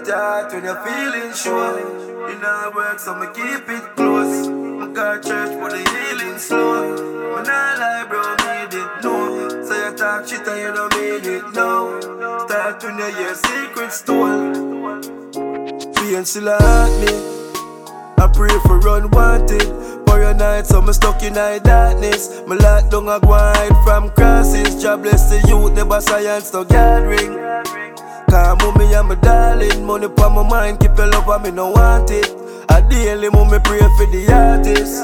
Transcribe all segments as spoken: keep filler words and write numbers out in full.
it hard when you're feeling sure. In our work, so me keep it close. I got church for the healing slow. When I lie, bro, need it, no. So you talk shit and you don't mean it, no. Start when you hear secrets told. Pain still hurt me. I pray for unwanted. For your night, so me stuck in my darkness. Me lock down a grind from crosses. Job bless the youth, never science no gathering. Cause mommy and my darling, money for my mind, keep your love and me no want it. I daily mommy pray for the artists.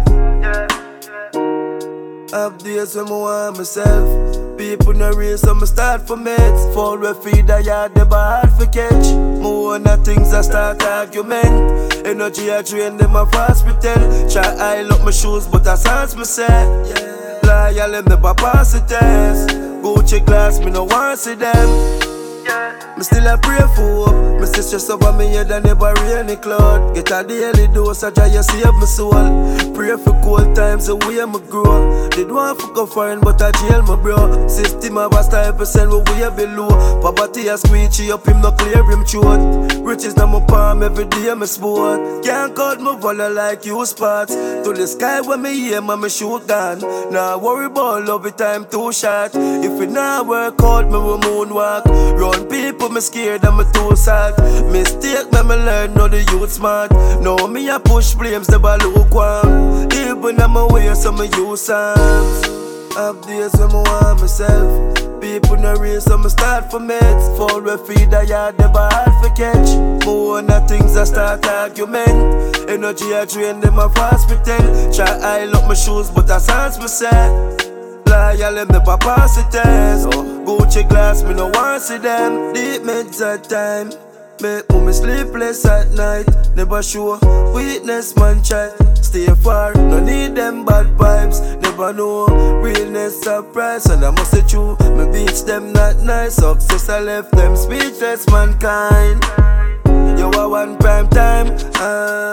Have days when I want myself. People no real, so me start for meds. Fall we feed a yard, never hard for catch. More on the things I start argument. Energy I drain, them a fast pretend. Try I up my shoes, but I sense me set. Loyal, them never pass the test. Gucci glass, me no want see them. Me still a pray for hope. Me sister over me head and never rain it cloud. Get a daily dose, I try to save my soul. Pray for cold times, the way me grow. Did want for go foreign, but I jail my bro. System of a style percent, we way below. Poverty a squeegee up, him no clear him throat. Riches na my palm, every day me sport. Can't cut my volley like you spots. To the sky when me aim and me shoot gun. Nah worry about love, it time too short. If it not work out, me will moonwalk. Run people, me scared and me too sad. Mistake me, me learn, know the youth smart. Now me a push flames, never lukewarm. Even on my way, so me use songs. Have days when I want myself. People no real, so me start for meds. Fall we feed a yard, never hard for catch. More on the things I start argument. Energy I drain, them a fast pretend. Try I lock my shoes, but I sense me set. Loyal, them never pass the test. Gucci glass, me no want see them. Deep meds at time. Make me sleepless at night. Never sure, weakness man try. Stay far, no need them bad vibes. Never know, realness surprise. And I must say true, me beats them not nice. Success I left them speechless mankind. You are one prime time. uh.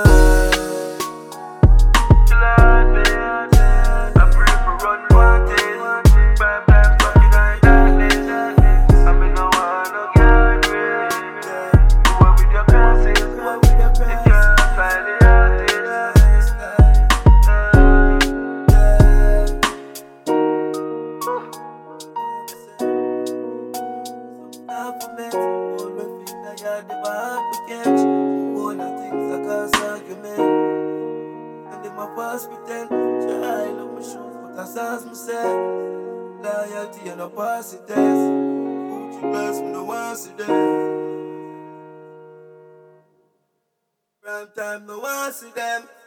Never hard to catch. One of things I cause argument. And they my past pretend. Try love my shoes, but I sense me set. Loyalty and a pass it test. Gucci glass, me no want see them. Prime time, no want see them.